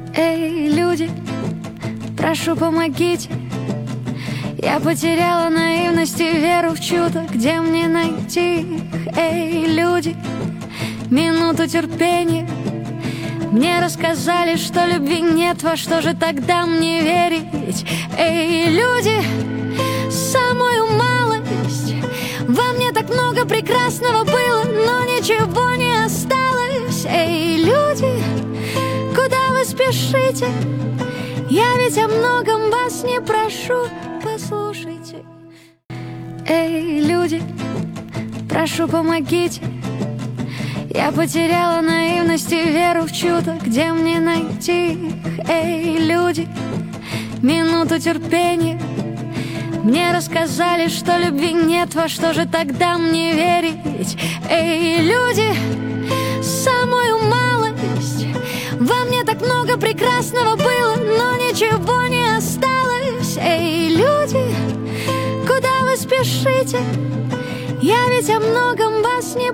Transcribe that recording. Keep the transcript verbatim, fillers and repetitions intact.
Эй, люди, прошу, помогите. Я потеряла наивность и веру в чудо. Где мне найти их? Эй, люди, минуту терпения. Мне рассказали, что любви нет. Во что же тогда мне верить? Эй, люди, самую малость. Во мне так много прекрасного было, но ничего не осталось. Эй, люди, куда вы спешите? Я ведь о многом вас не прошу, послушайте. Эй, люди, прошу, помогите. Я потеряла наивность и веру в чудо. Где мне найти их? Эй, люди, минуту терпения. Мне рассказали, что любви нет. Во что же тогда мне верить? Эй, люди, самую малость. Во мне так много прекрасного было, но ничего не осталось. Эй, люди, куда вы спешите? Я ведь о многом вас не